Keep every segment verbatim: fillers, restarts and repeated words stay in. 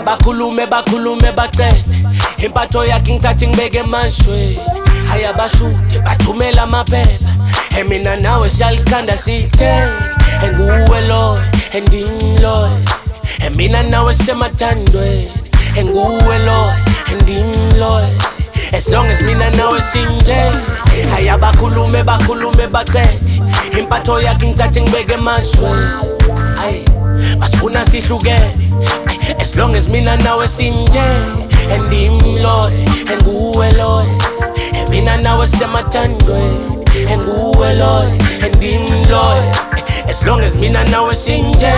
Abakhulume bakhulume baqede impatho yakhe ngithathe ngibeke emashweni ayabashute bathumela amaphepha emina nawe siyalikhanda sithe enguwe lo endimlo emina nawe semathandweni enguwe lo endimlo as long as mina nawe sinje ayabakhulume bakhulume baqede impatho yakhe ngithathe ngibeke emashweni ay basifuna sihlukene as long as mina nawe sinje endimlo enguwe lo mina nawe semathandweni enguwe lo endimlo as long as mina nawe sinje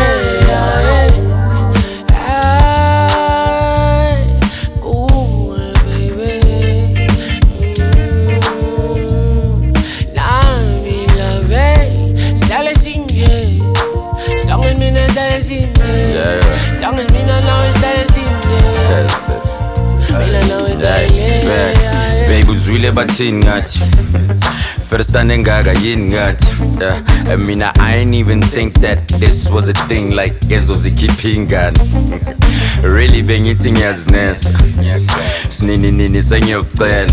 Baby uzwile bathini ngathi first time engaka yini ngathi yeah. I mean I ain't even think that this was a thing like ezo zikhipha ingane really bengithi ngiyazinesa sinini nini sengiyokucela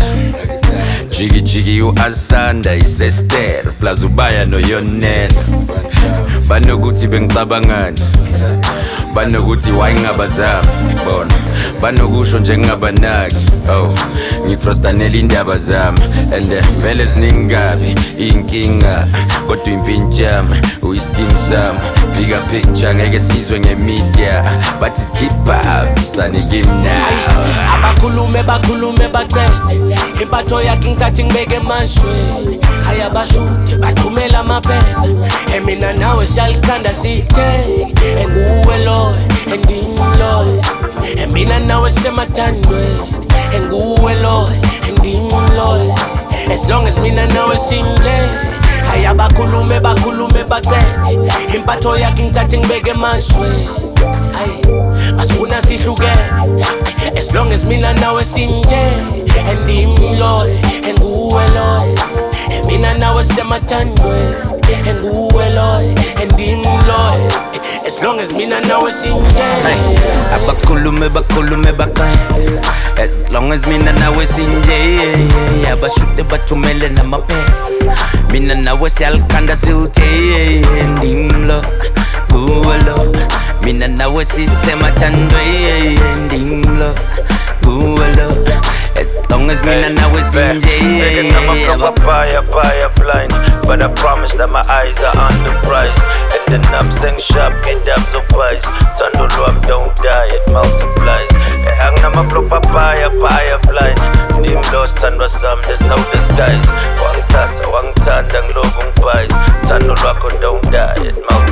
jiki jiki u-Asanda isester plus ubaya noyonela banokuthi bengicabangani banokuthi wayengabazami bona banokusho nje ngingabanaki oh ngifrostanela indaba zami and vele ziningabi inkinga kodwa impintshama uyiskim sami bigger picture ngeke sizwe ngemedia but is keep up sanike mina abakhulume bakhulume baqede impatho yakhe ngithathe ngibeke emashweni ayabashute bathumela amaphepha emina nawe siyalikhanda sithe enguwe lo endimlo emina nawe semathandweni enguwe lo endimlo as long as mina nawe sinje ayabakhulume bakhulume baqede impatho yakhe ngithathe ngibeke emashweni ay basifuna sihlukene as long as mina nawe sinje endimlo enguwe lo mina nawe semathandweni enguwe lo endimlo as long as mina nawe sinje abakhulume bakhulume baqede as long as mina nawe sinje abashute bathumele namaphepha mina nawe siyalikhanda sithe endimlo nguwe lo mina nawe sisemathandweni endimlo nguwe lo as long as me and now is in jail. I'm a papaya, papaya blind, but I promise that my eyes are on the prize. And then I'm saying sharp, get up so price. Sando love don't die, it multiplies. Hang na ma pro papaya, papaya blind. Nim lost and was some, there's no disguise. Wang tata, wang tandang lobong price. Sando love don't die, it multiplies.